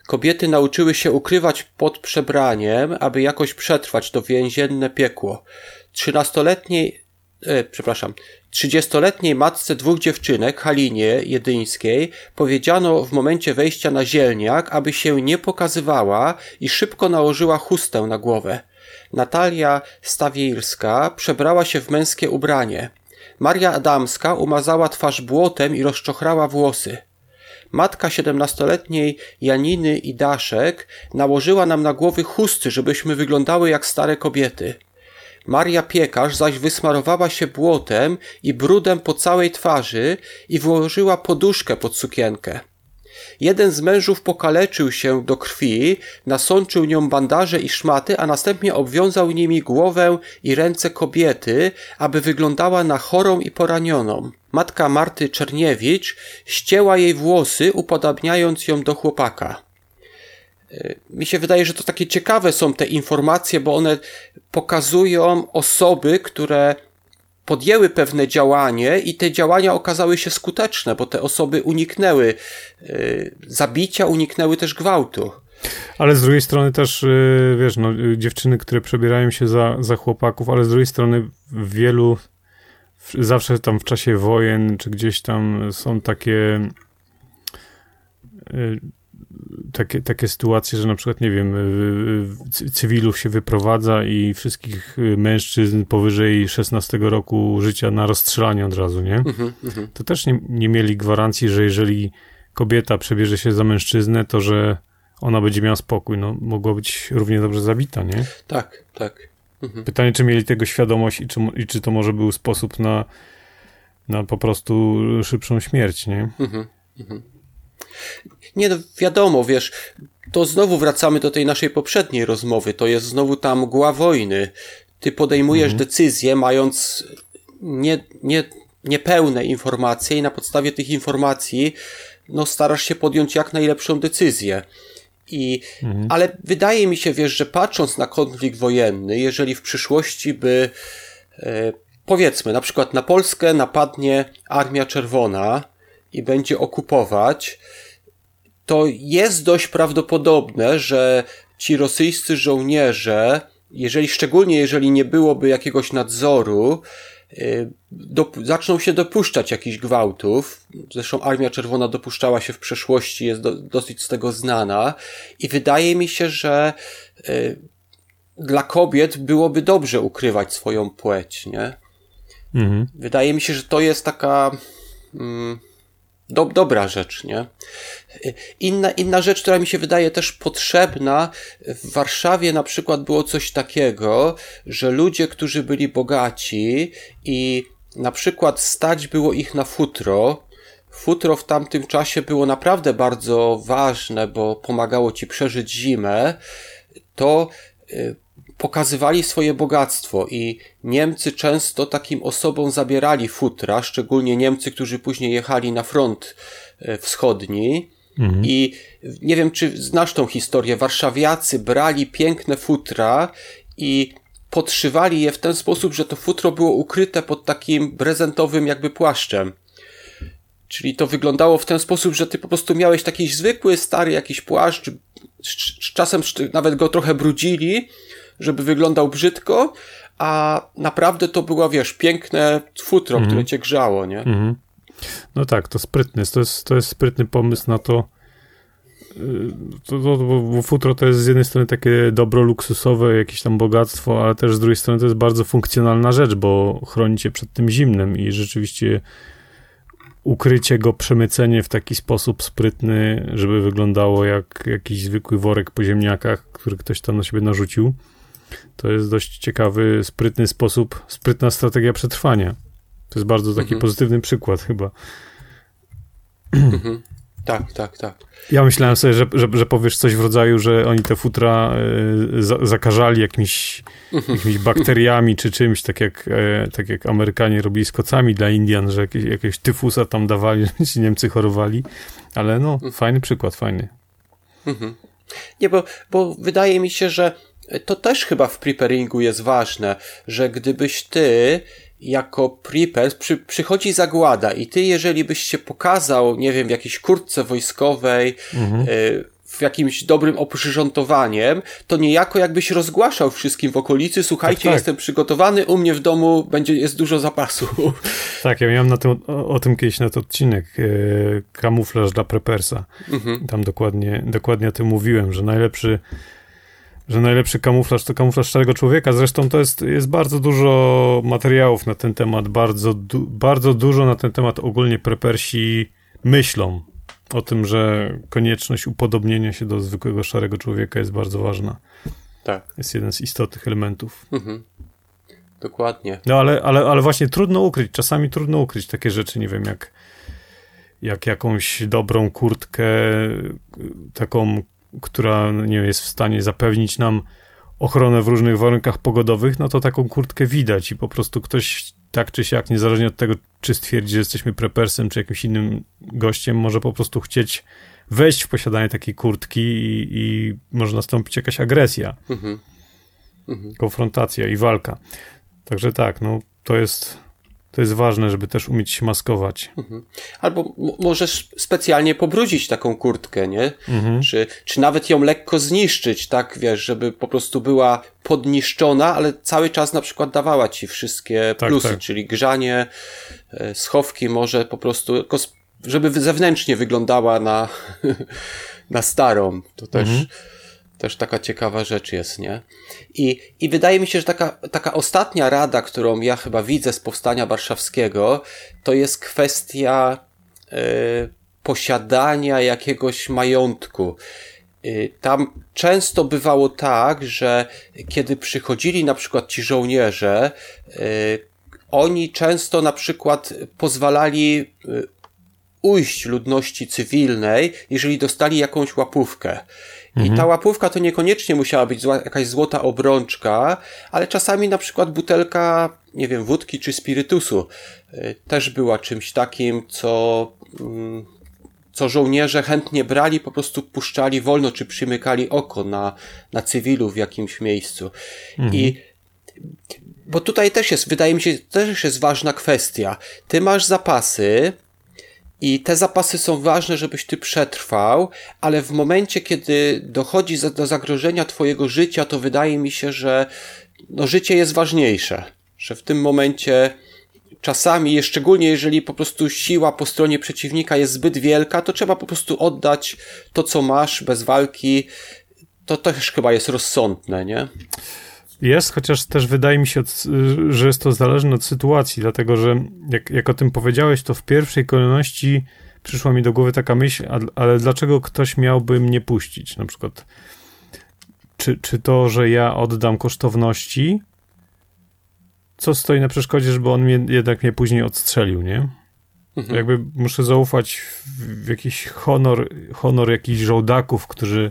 Kobiety nauczyły się ukrywać pod przebraniem, aby jakoś przetrwać to więzienne piekło. Trzynastoletniej, e, przepraszam, trzydziestoletniej matce dwóch dziewczynek, Halinie Jedyńskiej, powiedziano w momencie wejścia na zielniak, aby się nie pokazywała i szybko nałożyła chustę na głowę. Natalia Stawiejska przebrała się w męskie ubranie. Maria Adamska umazała twarz błotem i rozczochrała włosy. Matka siedemnastoletniej Janiny Idaszek nałożyła nam na głowy chusty, żebyśmy wyglądały jak stare kobiety. Maria Piekarz zaś wysmarowała się błotem i brudem po całej twarzy i włożyła poduszkę pod sukienkę. Jeden z mężów pokaleczył się do krwi, nasączył nią bandaże i szmaty, a następnie obwiązał nimi głowę i ręce kobiety, aby wyglądała na chorą i poranioną. Matka Marty Czerniewicz ścięła jej włosy, upodabniając ją do chłopaka. Mi się wydaje, że to takie ciekawe są te informacje, bo one pokazują osoby, które podjęły pewne działanie i te działania okazały się skuteczne, bo te osoby uniknęły y, zabicia, uniknęły też gwałtu. Ale z drugiej strony też, y, wiesz, no, dziewczyny, które przebierają się za, za chłopaków, ale z drugiej strony w wielu, w, zawsze tam w czasie wojen, czy gdzieś tam są takie y, Takie, takie sytuacje, że na przykład, nie wiem, cywilów się wyprowadza i wszystkich mężczyzn powyżej szesnastego roku życia na rozstrzelanie od razu, nie? Mm-hmm, mm-hmm. To też nie, nie mieli gwarancji, że jeżeli kobieta przebierze się za mężczyznę, to że ona będzie miała spokój. No, mogła być równie dobrze zabita, nie? Tak, tak. Mm-hmm. Pytanie, czy mieli tego świadomość i czy, i czy to może był sposób na, na po prostu szybszą śmierć, nie? Mm-hmm, mm-hmm. Nie, no wiadomo, wiesz, to znowu wracamy do tej naszej poprzedniej rozmowy, to jest znowu ta mgła wojny. Ty podejmujesz mhm. decyzję, mając nie, nie, niepełne informacje i na podstawie tych informacji no starasz się podjąć jak najlepszą decyzję. I, mhm. Ale wydaje mi się, wiesz, że patrząc na konflikt wojenny, jeżeli w przyszłości by e, powiedzmy, na przykład na Polskę napadnie Armia Czerwona i będzie okupować, to jest dość prawdopodobne, że ci rosyjscy żołnierze, jeżeli, szczególnie jeżeli nie byłoby jakiegoś nadzoru, yy, do, zaczną się dopuszczać jakichś gwałtów. Zresztą Armia Czerwona dopuszczała się w przeszłości, jest do, dosyć z tego znana i wydaje mi się, że yy, dla kobiet byłoby dobrze ukrywać swoją płeć, nie? Mhm. Wydaje mi się, że to jest taka... Mm, Do, dobra rzecz, nie? Inna, inna rzecz, która mi się wydaje też potrzebna, w Warszawie na przykład było coś takiego, że ludzie, którzy byli bogaci i na przykład stać było ich na futro, futro w tamtym czasie było naprawdę bardzo ważne, bo pomagało ci przeżyć zimę, to y, pokazywali swoje bogactwo i Niemcy często takim osobom zabierali futra, szczególnie Niemcy, którzy później jechali na front wschodni. Mhm. I nie wiem, czy znasz tą historię. Warszawiacy brali piękne futra i podszywali je w ten sposób, że to futro było ukryte pod takim brezentowym jakby płaszczem. Czyli to wyglądało w ten sposób, że ty po prostu miałeś taki zwykły, stary jakiś płaszcz, z czasem nawet go trochę brudzili, żeby wyglądał brzydko, a naprawdę to było, wiesz, piękne futro, mm. które cię grzało, nie? Mm. No tak, to sprytny, to jest, to jest sprytny pomysł na to, to, to, bo futro to jest z jednej strony takie dobro luksusowe, jakieś tam bogactwo, ale też z drugiej strony to jest bardzo funkcjonalna rzecz, bo chroni cię przed tym zimnem i rzeczywiście ukrycie go, przemycenie w taki sposób sprytny, żeby wyglądało jak jakiś zwykły worek po ziemniakach, który ktoś tam na siebie narzucił. To jest dość ciekawy, sprytny sposób, sprytna strategia przetrwania. To jest bardzo taki mhm. pozytywny przykład chyba. Mhm. Tak, tak, tak. Ja myślałem sobie, że, że, że powiesz coś w rodzaju, że oni te futra y, za, zakażali jakimiś, jakimiś bakteriami czy czymś, tak jak, y, tak jak Amerykanie robili z kocami dla Indian, że jakieś, jakiegoś tyfusa tam dawali, że ci Niemcy chorowali. Ale no, fajny przykład, fajny. Mhm. Nie, bo, bo wydaje mi się, że to też chyba w preparingu jest ważne, że gdybyś ty jako prepper, przy, przychodzi zagłada i ty, jeżeli byś się pokazał, nie wiem, w jakiejś kurtce wojskowej, mhm. y, w jakimś dobrym oprzyrządowaniem, to niejako jakbyś rozgłaszał wszystkim w okolicy, słuchajcie, tak, tak. jestem przygotowany, u mnie w domu będzie, jest dużo zapasu. Tak, ja miałem na tym, o, o tym kiedyś na to odcinek, e, kamuflaż dla prepersa. Mhm. Tam dokładnie, dokładnie o tym mówiłem, że najlepszy że najlepszy kamuflaż to kamuflaż szarego człowieka. Zresztą to jest, jest bardzo dużo materiałów na ten temat, bardzo, du, bardzo dużo na ten temat ogólnie prepersi myślą o tym, że konieczność upodobnienia się do zwykłego szarego człowieka jest bardzo ważna. Tak. Jest jeden z istotnych elementów. Mhm. Dokładnie. No ale, ale, ale właśnie trudno ukryć, czasami trudno ukryć takie rzeczy, nie wiem, jak, jak jakąś dobrą kurtkę, taką, która nie wiem, jest w stanie zapewnić nam ochronę w różnych warunkach pogodowych, no to taką kurtkę widać i po prostu ktoś tak czy siak, niezależnie od tego, czy stwierdzi, że jesteśmy prepersem, czy jakimś innym gościem, może po prostu chcieć wejść w posiadanie takiej kurtki i, i może nastąpić jakaś agresja, Mhm. Mhm. konfrontacja i walka. Także tak, no to jest, to jest ważne, żeby też umieć się maskować. Mhm. Albo m- możesz specjalnie pobrudzić taką kurtkę, nie? Mhm. Czy, czy nawet ją lekko zniszczyć, tak, wiesz, żeby po prostu była podniszczona, ale cały czas na przykład dawała ci wszystkie tak, plusy, tak. czyli grzanie, e, schowki, może po prostu, tylko sp- żeby zewnętrznie wyglądała na, na starą. To też... Mhm. Też taka ciekawa rzecz jest, nie? I, i wydaje mi się, że taka, taka ostatnia rada, którą ja chyba widzę z Powstania Warszawskiego, to jest kwestia y, posiadania jakiegoś majątku. Y, tam często bywało tak, że kiedy przychodzili na przykład ci żołnierze, y, oni często na przykład pozwalali y, ujść ludności cywilnej, jeżeli dostali jakąś łapówkę. I ta łapówka to niekoniecznie musiała być zła, jakaś złota obrączka, ale czasami na przykład butelka, nie wiem, wódki czy spirytusu y, też była czymś takim, co, mm, co żołnierze chętnie brali, po prostu puszczali wolno, czy przymykali oko na, na cywilu w jakimś miejscu. Mhm. I bo tutaj też jest, wydaje mi się, też jest ważna kwestia. Ty masz zapasy, i te zapasy są ważne, żebyś ty przetrwał, ale w momencie, kiedy dochodzi do zagrożenia twojego życia, to wydaje mi się, że no, życie jest ważniejsze. Że w tym momencie czasami, szczególnie jeżeli po prostu siła po stronie przeciwnika jest zbyt wielka, to trzeba po prostu oddać to, co masz, bez walki. To też chyba jest rozsądne, nie? Jest, chociaż też wydaje mi się, że jest to zależne od sytuacji, dlatego że jak, jak o tym powiedziałeś, to w pierwszej kolejności przyszła mi do głowy taka myśl, ale dlaczego ktoś miałby mnie puścić? Na przykład, czy, czy to, że ja oddam kosztowności, co stoi na przeszkodzie, żeby on mnie, jednak mnie później odstrzelił, nie? Mhm. Jakby muszę zaufać w, w jakiś honor, honor jakichś żołdaków, którzy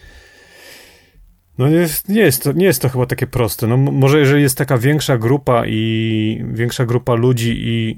No nie jest, nie, jest to, nie jest to chyba takie proste. No może jeżeli jest taka większa grupa i większa grupa ludzi i,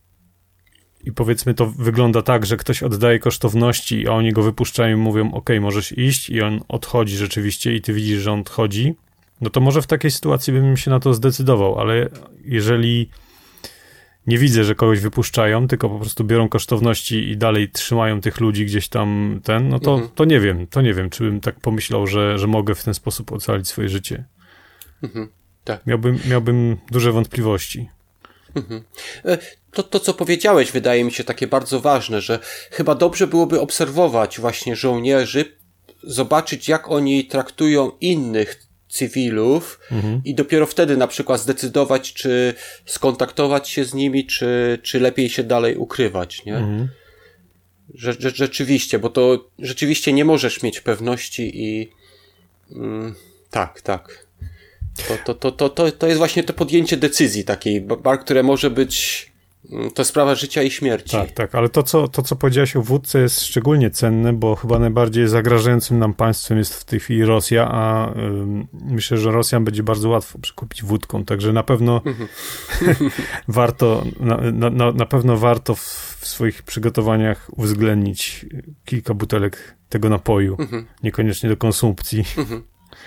i powiedzmy to wygląda tak, że ktoś oddaje kosztowności, a oni go wypuszczają i mówią, ok, możesz iść i on odchodzi rzeczywiście i ty widzisz, że on odchodzi, no to może w takiej sytuacji bym się na to zdecydował, ale jeżeli nie widzę, że kogoś wypuszczają, tylko po prostu biorą kosztowności i dalej trzymają tych ludzi gdzieś tam ten, no to, mhm. to nie wiem, to nie wiem, czy bym tak pomyślał, że, że mogę w ten sposób ocalić swoje życie. Mhm. Tak. Miałbym, miałbym duże wątpliwości. Mhm. To, to, co powiedziałeś, wydaje mi się takie bardzo ważne, że chyba dobrze byłoby obserwować właśnie żołnierzy, zobaczyć, jak oni traktują innych cywilów mhm. i dopiero wtedy na przykład zdecydować, czy skontaktować się z nimi, czy, czy lepiej się dalej ukrywać, nie? Mhm. Rze- rze- rzeczywiście, bo to rzeczywiście nie możesz mieć pewności i mm, tak, tak. To, to, to, to, to, to jest właśnie to podjęcie decyzji takiej, bar, które może być, to sprawa życia i śmierci. Tak, tak, ale to co, to, co powiedziałeś o wódce jest szczególnie cenne, bo chyba najbardziej zagrażającym nam państwem jest w tej chwili Rosja, a ym, myślę, że Rosjan będzie bardzo łatwo przekupić wódką, także na pewno mhm. warto, na, na, na pewno warto w, w swoich przygotowaniach uwzględnić kilka butelek tego napoju, mhm. niekoniecznie do konsumpcji. Mhm.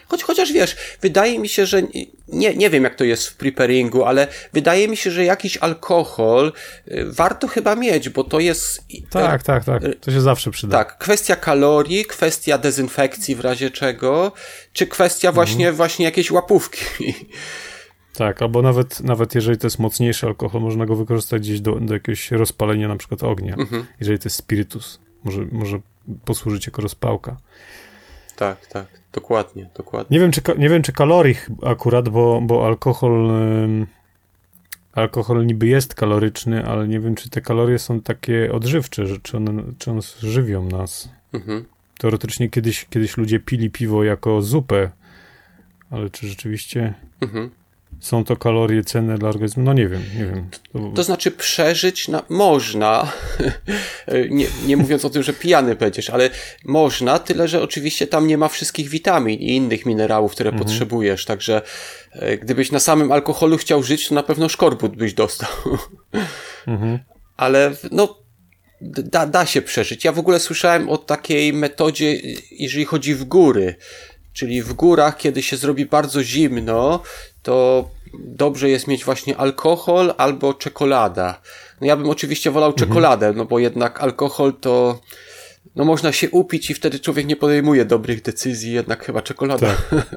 Choć, chociaż wiesz, wydaje mi się, że nie, nie wiem jak to jest w preparingu, ale wydaje mi się, że jakiś alkohol y, warto chyba mieć, bo to jest... Tak, tak, tak. To się zawsze przyda. Tak, kwestia kalorii, kwestia dezynfekcji w razie czego, czy kwestia właśnie, mhm. właśnie jakiejś łapówki. Tak, albo nawet, nawet jeżeli to jest mocniejszy alkohol, można go wykorzystać gdzieś do, do jakiegoś rozpalenia na przykład ognia. Mhm. Jeżeli to jest spirytus, może, może posłużyć jako rozpałka. Tak, tak, dokładnie, dokładnie. Nie wiem, czy, nie wiem, czy kalorii akurat, bo, bo alkohol, ym, alkohol niby jest kaloryczny, ale nie wiem, czy te kalorie są takie odżywcze, że, czy, one, czy one żywią nas. Mhm. Teoretycznie kiedyś, kiedyś ludzie pili piwo jako zupę, ale czy rzeczywiście... Mhm. Są to kalorie cenne dla organizmu? No nie wiem, nie wiem. To, to znaczy przeżyć na... można, nie, nie mówiąc o tym, że pijany będziesz, ale można, tyle że oczywiście tam nie ma wszystkich witamin i innych minerałów, które mhm. potrzebujesz, także e, gdybyś na samym alkoholu chciał żyć, to na pewno szkorbut byś dostał. Mhm. Ale no da, da się przeżyć. Ja w ogóle słyszałem o takiej metodzie, jeżeli chodzi w góry. Czyli w górach, kiedy się zrobi bardzo zimno, to dobrze jest mieć właśnie alkohol albo czekolada. No ja bym oczywiście wolał mhm. czekoladę, no bo jednak alkohol to no można się upić i wtedy człowiek nie podejmuje dobrych decyzji, jednak chyba czekolada. Tak.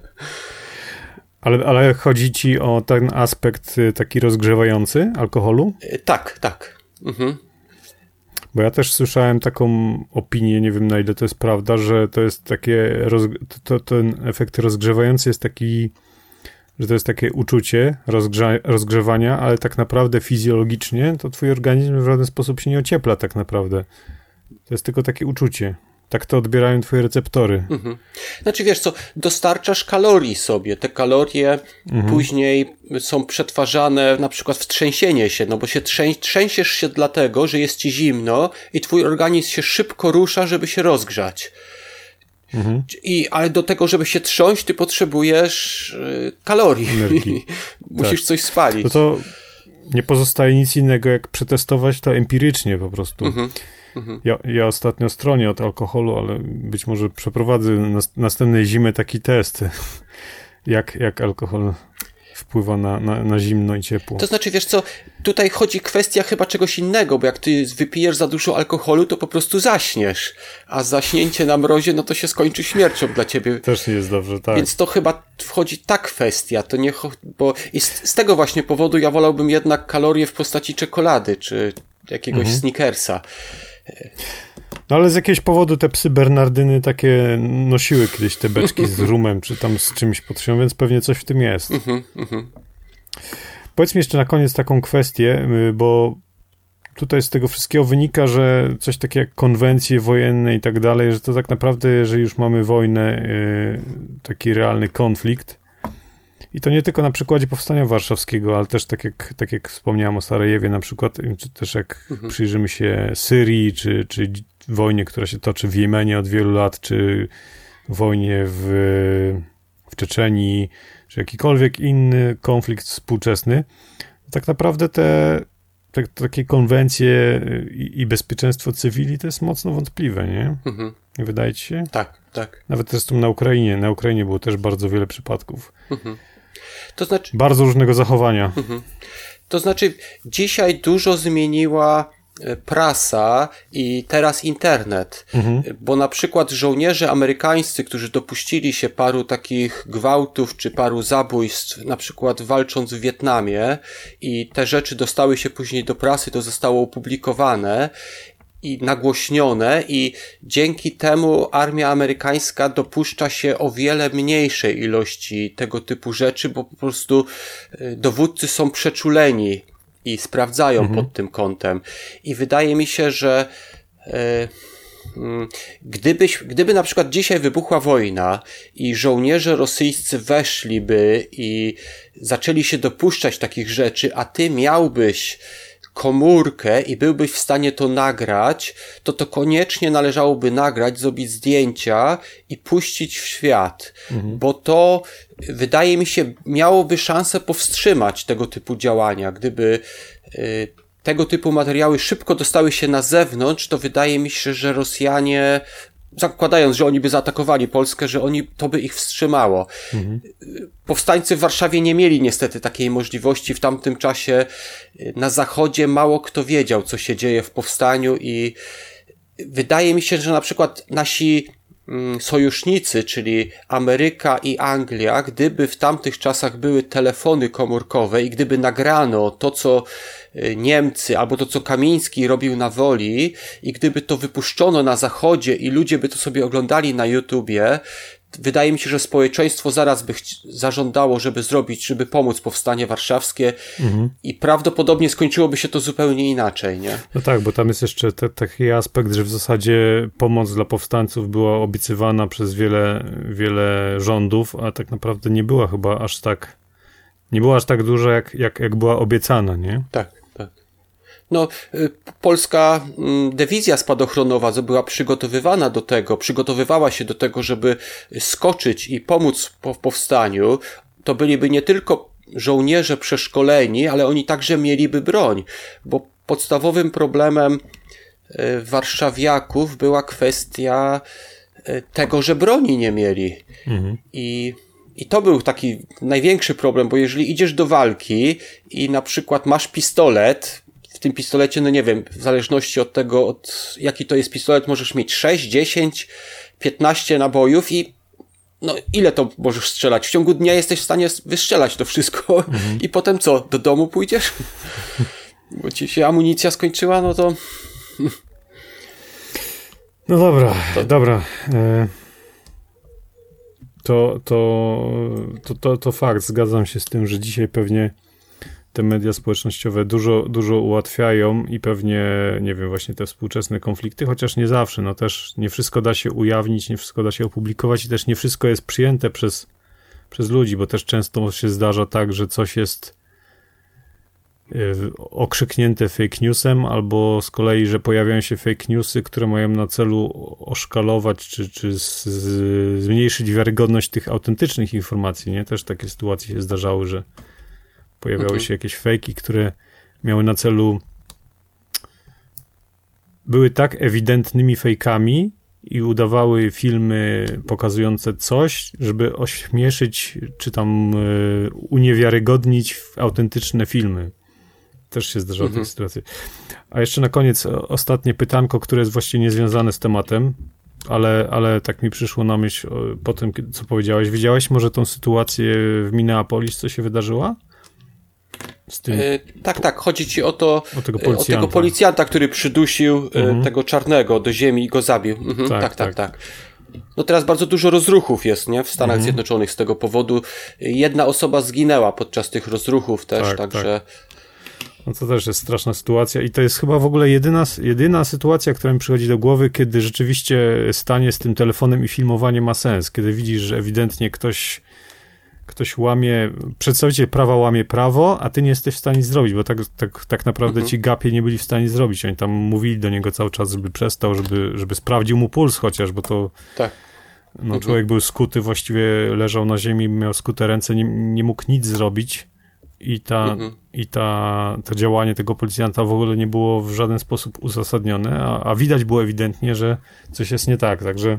Ale, ale chodzi ci o ten aspekt taki rozgrzewający alkoholu? Tak, tak. Mhm. Bo ja też słyszałem taką opinię, nie wiem na ile to jest prawda, że to jest takie, roz, to, to ten efekt rozgrzewający jest taki, że to jest takie uczucie rozgrza, rozgrzewania, ale tak naprawdę fizjologicznie to twój organizm w żaden sposób się nie ociepla tak naprawdę. To jest tylko takie uczucie. Tak to odbierają twoje receptory. Mhm. Znaczy wiesz co, dostarczasz kalorii sobie. Te kalorie mhm. później są przetwarzane na przykład w trzęsienie się, no bo się trzę- trzęsiesz się dlatego, że jest ci zimno i twój organizm się szybko rusza, żeby się rozgrzać. Mhm. I, ale do tego, żeby się trząść, ty potrzebujesz y, kalorii. Energii. Musisz tak. coś spalić. No to nie pozostaje nic innego, jak przetestować to empirycznie po prostu. Mhm. Mhm. Ja, ja ostatnio stronię od alkoholu, ale być może przeprowadzę nas, następnej zimy taki test, jak, jak alkohol wpływa na, na, na zimno i ciepło. To znaczy, wiesz co, tutaj chodzi kwestia chyba czegoś innego, bo jak ty wypijesz za dużo alkoholu, to po prostu zaśniesz, a zaśnięcie na mrozie, no to się skończy śmiercią dla ciebie. Też nie jest dobrze, tak. Więc to chyba wchodzi ta kwestia, to nie, bo i z, z tego właśnie powodu ja wolałbym jednak kalorie w postaci czekolady, czy jakiegoś mhm. Snickersa. No ale z jakiegoś powodu te psy Bernardyny takie nosiły kiedyś te beczki z rumem, czy tam z czymś potrzebują, więc pewnie coś w tym jest. Mm-hmm, mm-hmm. Powiedz mi jeszcze na koniec taką kwestię, bo tutaj z tego wszystkiego wynika, że coś takiego jak konwencje wojenne i tak dalej, że to tak naprawdę, jeżeli już mamy wojnę, taki realny konflikt, i to nie tylko na przykładzie Powstania Warszawskiego, ale też tak jak, tak jak wspomniałem o Sarajewie na przykład, czy też jak mhm. przyjrzymy się Syrii, czy, czy wojnie, która się toczy w Jemenie od wielu lat, czy wojnie w, w Czeczenii, czy jakikolwiek inny konflikt współczesny, tak naprawdę te, te takie konwencje i, i bezpieczeństwo cywili to jest mocno wątpliwe, nie? Mhm. Nie wydaje ci się? Tak, tak. Nawet zresztą na Ukrainie. Na Ukrainie było też bardzo wiele przypadków. Mhm. To znaczy, bardzo różnego zachowania. Mhm. To znaczy, dzisiaj dużo zmieniła prasa i teraz internet, mhm. bo na przykład żołnierze amerykańscy, którzy dopuścili się paru takich gwałtów czy paru zabójstw, na przykład walcząc w Wietnamie i te rzeczy dostały się później do prasy, to zostało opublikowane i nagłośnione i dzięki temu armia amerykańska dopuszcza się o wiele mniejszej ilości tego typu rzeczy, bo po prostu dowódcy są przeczuleni i sprawdzają mhm. pod tym kątem. I wydaje mi się, że e, gdybyś, gdyby na przykład dzisiaj wybuchła wojna i żołnierze rosyjscy weszliby i zaczęli się dopuszczać takich rzeczy, a ty miałbyś komórkę i byłbyś w stanie to nagrać, to to koniecznie należałoby nagrać, zrobić zdjęcia i puścić w świat, mhm. bo to wydaje mi się miałoby szansę powstrzymać tego typu działania. Gdyby y, tego typu materiały szybko dostały się na zewnątrz, to wydaje mi się, że Rosjanie zakładając, że oni by zaatakowali Polskę, że oni, to by ich wstrzymało. Mhm. Powstańcy w Warszawie nie mieli niestety takiej możliwości. W tamtym czasie na zachodzie mało kto wiedział, co się dzieje w powstaniu i wydaje mi się, że na przykład nasi sojusznicy, czyli Ameryka i Anglia, gdyby w tamtych czasach były telefony komórkowe i gdyby nagrano to, co Niemcy, albo to, co Kamiński robił na Woli i gdyby to wypuszczono na zachodzie i ludzie by to sobie oglądali na YouTubie, wydaje mi się, że społeczeństwo zaraz by chci- zażądało, żeby zrobić, żeby pomóc powstanie warszawskie mhm. i prawdopodobnie skończyłoby się to zupełnie inaczej, nie? No tak, bo tam jest jeszcze te, taki aspekt, że w zasadzie pomoc dla powstańców była obiecywana przez wiele, wiele rządów, a tak naprawdę nie była chyba aż tak, nie była aż tak duża, jak, jak, jak była obiecana, nie? Tak. No, polska dywizja spadochronowa była przygotowywana do tego, przygotowywała się do tego, żeby skoczyć i pomóc w powstaniu. To byliby nie tylko żołnierze przeszkoleni, ale oni także mieliby broń, bo podstawowym problemem warszawiaków była kwestia tego, że broni nie mieli. Mhm. I I to był taki największy problem, bo jeżeli idziesz do walki i na przykład masz pistolet, w tym pistolecie, no nie wiem, w zależności od tego, od jaki to jest pistolet, możesz mieć sześć, dziesięć, piętnaście nabojów i no ile to możesz strzelać? W ciągu dnia jesteś w stanie wystrzelać to wszystko mhm. i potem co? Do domu pójdziesz? Bo ci się amunicja skończyła, no to... No dobra, to... dobra. E... To, to, to, to, to fakt, zgadzam się z tym, że dzisiaj pewnie te media społecznościowe dużo, dużo ułatwiają i pewnie, nie wiem, właśnie te współczesne konflikty, chociaż nie zawsze, no też nie wszystko da się ujawnić, nie wszystko da się opublikować i też nie wszystko jest przyjęte przez, przez ludzi, bo też często się zdarza tak, że coś jest okrzyknięte fake newsem, albo z kolei, że pojawiają się fake newsy, które mają na celu oszkalować, czy, czy z, z, zmniejszyć wiarygodność tych autentycznych informacji, nie? Też takie sytuacje się zdarzały, że pojawiały mhm. się jakieś fejki, które miały na celu były tak ewidentnymi fejkami i udawały filmy pokazujące coś, żeby ośmieszyć, czy tam y, uniewiarygodnić autentyczne filmy. Też się zdarzało mhm. takie sytuacje. A jeszcze na koniec ostatnie pytanko, które jest właściwie niezwiązane z tematem, ale, ale tak mi przyszło na myśl po tym, co powiedziałeś. Widziałeś może tą sytuację w Minneapolis, co się wydarzyła? Z tym... e, tak, tak. Chodzi ci o to, o tego policjanta, o tego policjanta który przydusił mhm. tego czarnego do ziemi i go zabił. Mhm. Tak, tak, tak, tak. No teraz bardzo dużo rozruchów jest, nie? W Stanach mhm. Zjednoczonych z tego powodu. Jedna osoba zginęła podczas tych rozruchów też, tak, także... Tak. No to też jest straszna sytuacja i to jest chyba w ogóle jedyna, jedyna sytuacja, która mi przychodzi do głowy, kiedy rzeczywiście stanie z tym telefonem i filmowanie ma sens, kiedy widzisz, że ewidentnie ktoś, ktoś łamie, przedstawiciel prawa łamie prawo, a ty nie jesteś w stanie zrobić, bo tak, tak, tak naprawdę mhm. ci gapie nie byli w stanie zrobić. Oni tam mówili do niego cały czas, żeby przestał, żeby, żeby sprawdził mu puls chociaż, bo to... Tak. No, mhm. człowiek był skuty, właściwie leżał na ziemi, miał skute ręce, nie, nie mógł nic zrobić. I, ta, mhm. i ta, to działanie tego policjanta w ogóle nie było w żaden sposób uzasadnione, a, a widać było ewidentnie, że coś jest nie tak, także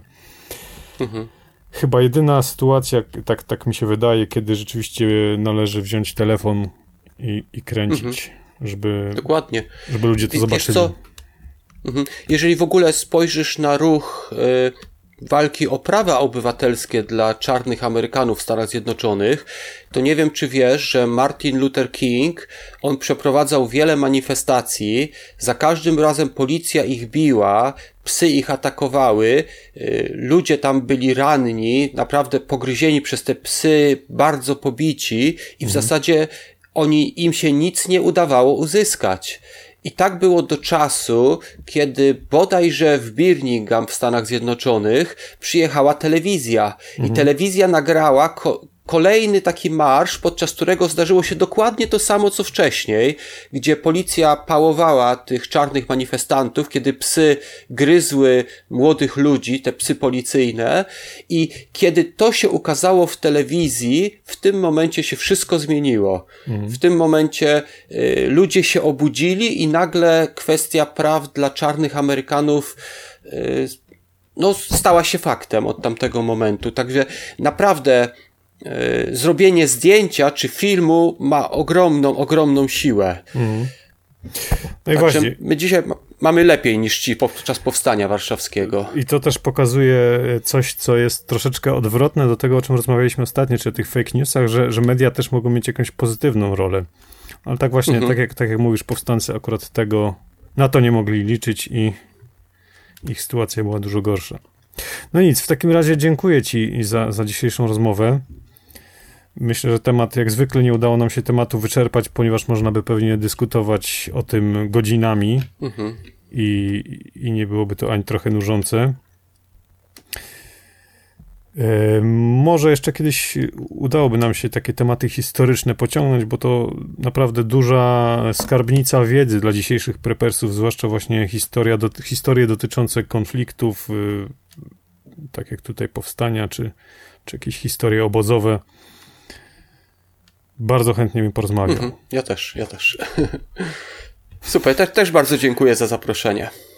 mhm. chyba jedyna sytuacja, tak, tak mi się wydaje, kiedy rzeczywiście należy wziąć telefon i, i kręcić, mhm. żeby, Dokładnie. żeby ludzie to I, zobaczyli. Co? Mhm. Jeżeli w ogóle spojrzysz na ruch y- walki o prawa obywatelskie dla czarnych Amerykanów w Stanach Zjednoczonych, to nie wiem, czy wiesz, że Martin Luther King, on przeprowadzał wiele manifestacji, za każdym razem policja ich biła, psy ich atakowały, ludzie tam byli ranni, naprawdę pogryzieni przez te psy, bardzo pobici i w mhm. zasadzie oni, im się nic nie udawało uzyskać. I tak było do czasu, kiedy bodajże w Birmingham w Stanach Zjednoczonych przyjechała telewizja. Mhm. I telewizja nagrała ko- kolejny taki marsz, podczas którego zdarzyło się dokładnie to samo, co wcześniej, gdzie policja pałowała tych czarnych manifestantów, kiedy psy gryzły młodych ludzi, te psy policyjne. I kiedy to się ukazało w telewizji, w tym momencie się wszystko zmieniło. Mhm. W tym momencie y, ludzie się obudzili i nagle kwestia praw dla czarnych Amerykanów y, no, stała się faktem od tamtego momentu. Także naprawdę y, zrobienie zdjęcia czy filmu ma ogromną, ogromną siłę. Mhm. No i właśnie. My dzisiaj ma, mamy lepiej niż ci podczas powstania warszawskiego. I to też pokazuje coś, co jest troszeczkę odwrotne do tego, o czym rozmawialiśmy ostatnio, czy o tych fake newsach, że, że media też mogą mieć jakąś pozytywną rolę. Ale tak właśnie, mhm. tak, jak, tak jak mówisz, powstańcy akurat tego, na to nie mogli liczyć i ich sytuacja była dużo gorsza. No nic, w takim razie dziękuję ci za, za dzisiejszą rozmowę. Myślę, że temat, jak zwykle nie udało nam się tematu wyczerpać, ponieważ można by pewnie dyskutować o tym godzinami mhm. i, i nie byłoby to ani trochę nużące. E, może jeszcze kiedyś udałoby nam się takie tematy historyczne pociągnąć, bo to naprawdę duża skarbnica wiedzy dla dzisiejszych prepersów, zwłaszcza właśnie historia do, historie dotyczące konfliktów, y, tak jak tutaj powstania, czy, czy jakieś historie obozowe. Bardzo chętnie mi porozmawiam. Mhm, ja też, ja też. Super, te, też bardzo dziękuję za zaproszenie.